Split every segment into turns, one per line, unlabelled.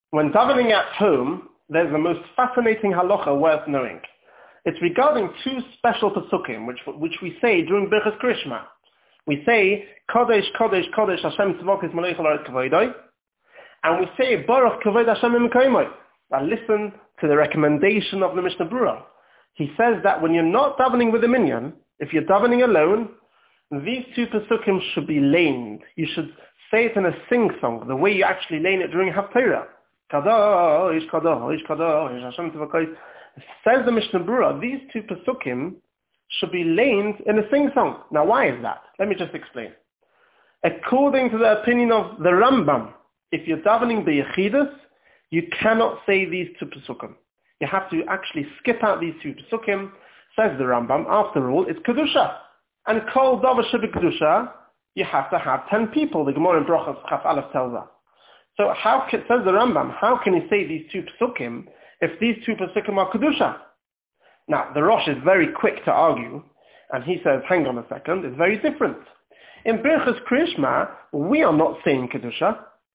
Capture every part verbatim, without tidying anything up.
When davening at home, there's the most fascinating halacha worth knowing. It's regarding two special pesukim, which, which we say during Birchas Krishma. We say, Kodesh, Kodesh, Kodesh, Hashem tzvokis malech alaret kavoidoi, and we say, Baruch kavod Hashem imkaimoi. Now listen to the recommendation of the Mishnah Berurah. He says that when you're not davening with a minyan, if you're davening alone, these two pesukim should be laned. You should say it in a sing-song, the way you actually lane it during Haftarah. Kadosh, Kadosh, Kadosh, Hashem tzvokis. Says the Mishnah Berurah, these two pesukim should be laned in a sing-song. Now why is that? Let me just explain. According to the opinion of the Rambam, if you're davening b'yechidus, you cannot say these two pesukim. You have to actually skip out these two pesukim. Says the Rambam, after all, it's kedusha. And kol davar shebekdusha, you have to have ten people. The Gemara in Brachos Chaf Aleph tells us. So how can, says the Rambam, how can you say these two pesukim if these two pesukim are kedusha? Now, the Rosh is very quick to argue, and he says, hang on a second, it's very different. In Birchas Krishma, we are not saying kedusha.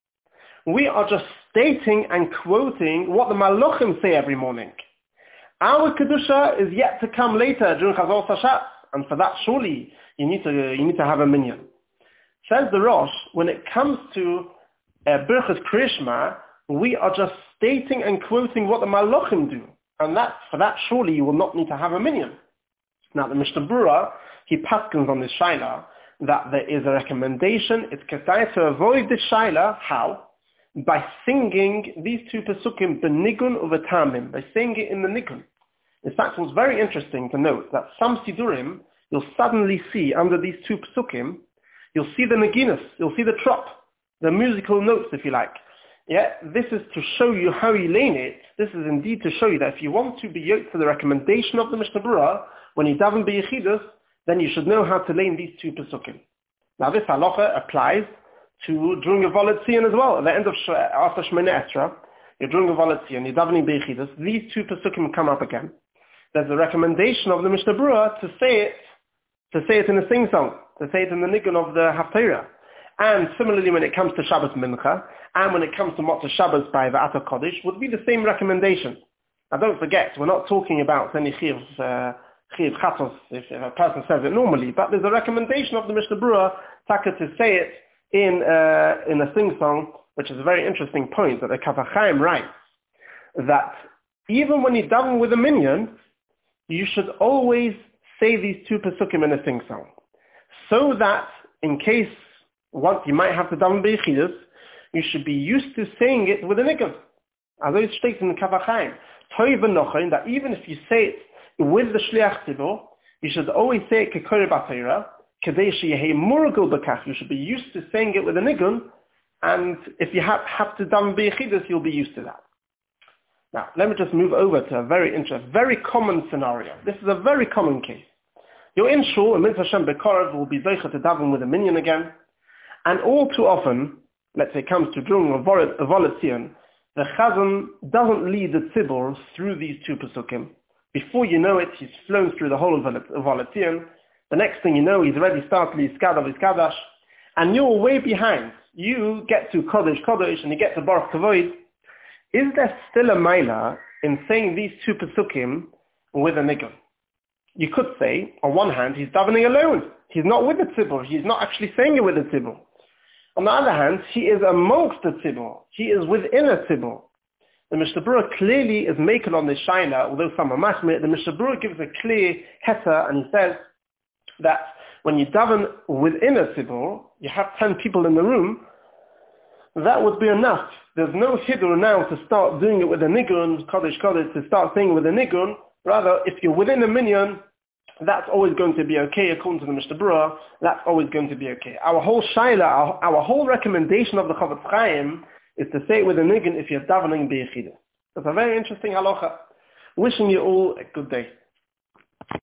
We are just stating and quoting what the Malachim say every morning. Our kedusha is yet to come later during Chazal Sashat, and for that surely you need to you need to have a minyan. Says the Rosh, when it comes to uh, Birchas Krishma, we are just stating and quoting what the Malachim do, and that for that surely you will not need to have a minyan. Now the Mishnah Berurah, he paskins on this shaila that there is a recommendation. It's kedai to avoid this shaila. How? By singing these two pesukim, benigun uvetamim, by saying it in the nigun. In fact, what's very interesting to note that some sidurim, you'll suddenly see under these two pesukim, you'll see the naginus, you'll see the trop, the musical notes, if you like. Yeah, this is to show you how you lane it. This is indeed to show you that if you want to be yoked to the recommendation of the Mishnah Berurah, when you daven b'yechidus, then you should know how to lane these two pesukim. Now this halacha applies to during a Volet Zion as well. At the end of after Shemini Esra, you're during a Volet Zion, you're davening b'yechidus, these two pesukim come up again. There's a recommendation of the Mishnah Berurah to say it, to say it in a sing-song, to say it in the nigun of the Haftarah. And similarly, when it comes to Shabbos Mincha, and when it comes to Motzei Shabbos by the Atar Kodesh, would be the same recommendation. Now don't forget, we're not talking about any chiv, uh, chiv chatos, if, if a person says it normally, but there's a recommendation of the Mishnah Berurah, Taka, to say it in, uh, in a sing-song, which is a very interesting point that the Kaf HaChaim writes, that even when you daven with a minyan, you should always say these two pesukim in a sing-song, so that in case once you might have to daven b'yechidus, you should be used to saying it with a nigun. As it states in the Kaf HaChaim, Toiv v'nochain, that even if you say it with the shliach tzibur, you should always say it kekore b'Torah, kedei sheyehei murgul b'kach. You should be used to saying it with a nigun, and if you have, have to daven b'yechidus, you'll be used to that. Now, let me just move over to a very interesting, very common scenario. This is a very common case. You're in shul, and Mitzvah Hashem Bekorav will be zeicha to daven with a minyan again, and all too often, let's say, comes to during a Volet Zion, the Chazan doesn't lead the tzibur through these two pesukim. Before you know it, he's flown through the whole of Volet Zion. The next thing you know, he's already started Liskadav Liskadash, and you're way behind. You get to Kodesh Kodesh, and you get to Baruch Kavod. Is there still a maila in saying these two pesukim with a nigun? You could say, on one hand, he's davening alone. He's not with the tzibur. He's not actually saying it with the tzibur. On the other hand, he is amongst the tzibur. He is within a tzibur. The Mishnah Berurah clearly is making on this shaila, although some are mashmir, the Mishnah Berurah gives a clear heter, and he says that when you daven within a tzibur, you have ten people in the room, that would be enough. There's no hidur now to start doing it with a nigun, kodesh kodesh, to start saying it with a nigun. Rather, if you're within a minyan, that's always going to be okay, according to the Mishnah Berurah, that's always going to be okay. Our whole shaila, our, our whole recommendation of the Chofetz Chaim is to say it with a nigun if you're davening b'yechidus. That's a very interesting halacha. Wishing you all a good day.